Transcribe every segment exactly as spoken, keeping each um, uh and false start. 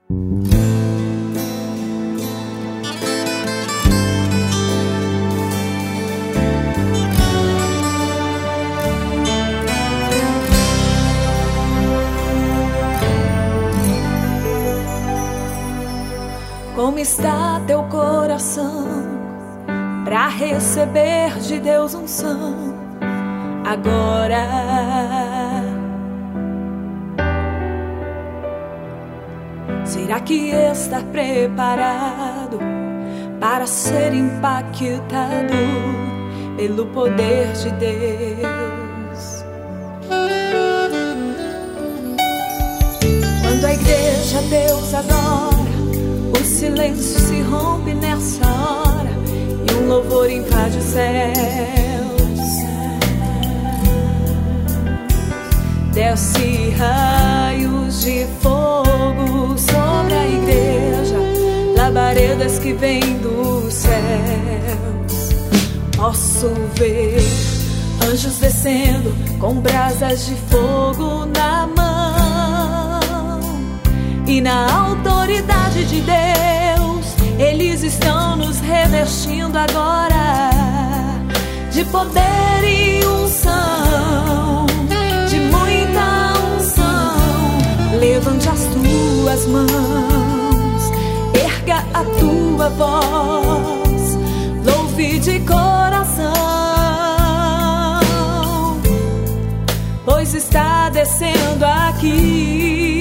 Como está teu coração para receber de Deus unção agora? Será que está preparado para ser impactado pelo poder de Deus? Quando a igreja Deus adora, o silêncio se rompe nessa hora e um louvor invade os céus. Desce raios de fogo sobre a igreja, labaredas que vêm dos céus. Posso ver anjos descendo com brasas de fogo na mão, e na autoridade de Deus eles estão nos revestindo agora de poder e unção, de muita unção. Levante as tuas mãos, erga a tua voz, louve de coração, pois está descendo aqui.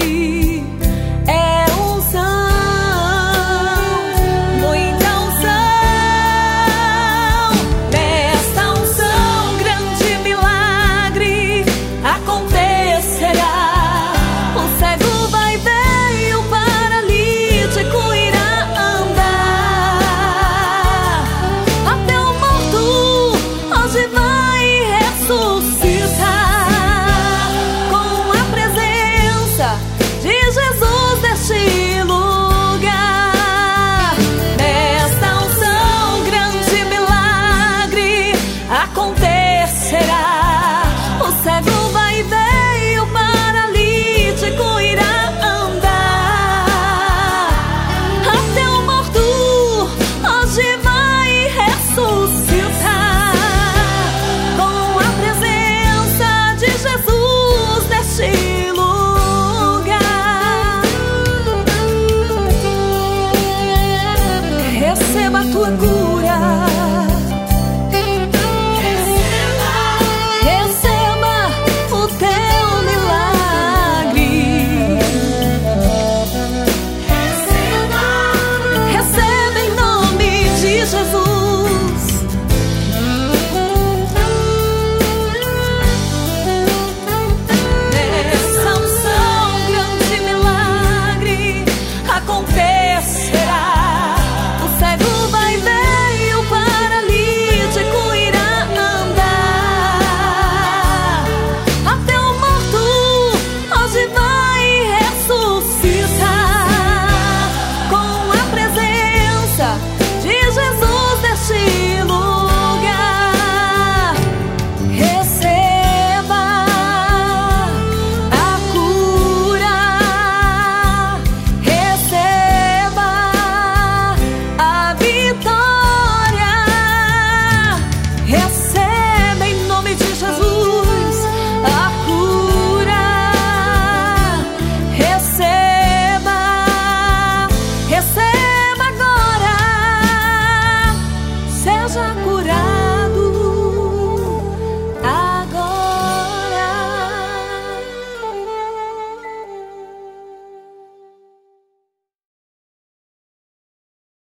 Receba a tua cura.